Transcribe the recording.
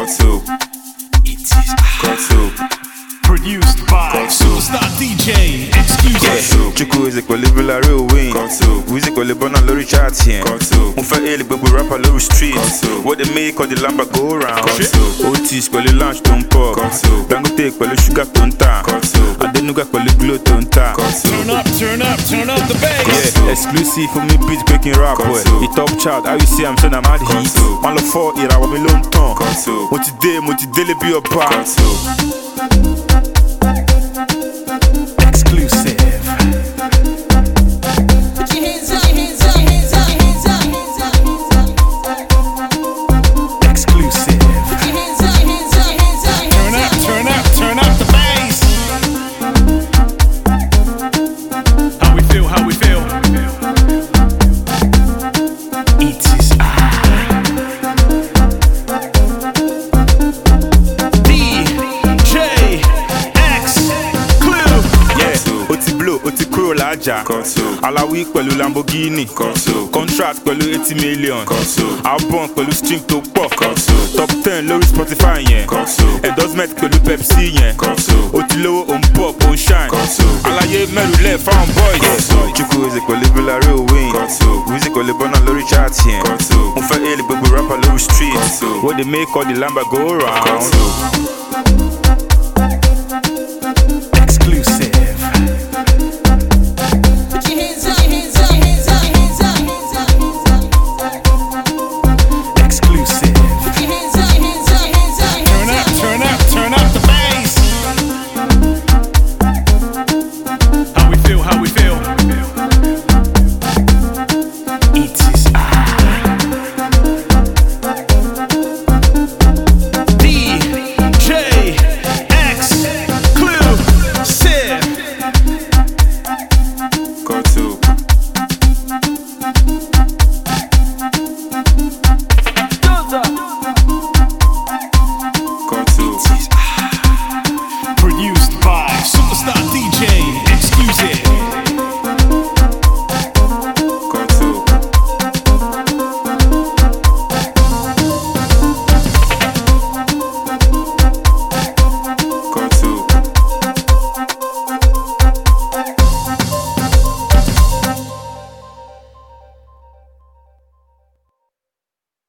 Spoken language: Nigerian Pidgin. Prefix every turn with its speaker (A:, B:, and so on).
A: Produced by Superstar DJ Exclusive.
B: Chico is a qualibula real win. Music on the banana lorry chat here. Unfa ele gbogbo rapper lorry street. What they make all the lamba go round. Otis kwale lunch don't pop. Dangote kwale sugar tonta. Adenuga kwale glow tonta.
A: Turn up the bass.
B: Yeah, exclusive for me beat breaking rap boy. The top chart, how you see I'm saying I'm at heat. Man lo 4 ira wa mi long ton. Mo ti dele bi opa.
A: Exclusive.
C: Put your hands up, hands up, hands up, hands up, hands up, hands up.
A: Exclusive.
C: Put your hands up, hands up, hands up,
A: Turn up the bass. How we feel? It is DJ Exclusive.
B: Yeah, Oti blow, Oti Kuro Laja. Alawi pẹ̀lú Lamborghini. Contract pẹ̀lú 80 million. Album pẹ̀lú stream tó pọ̀. Top 10 lórí Spotify yẹn. Endorsement pẹ̀lú Pepsi yẹn. Oti lówó on pop on shine. Alaye mẹ́rùlẹ̀ fáwọn boys. Chico is a qualibula real win. Music on the banana lórí chat yẹn. Mo fẹ́ ele gbogbo rapper lórí street. What they make all the lamba go round.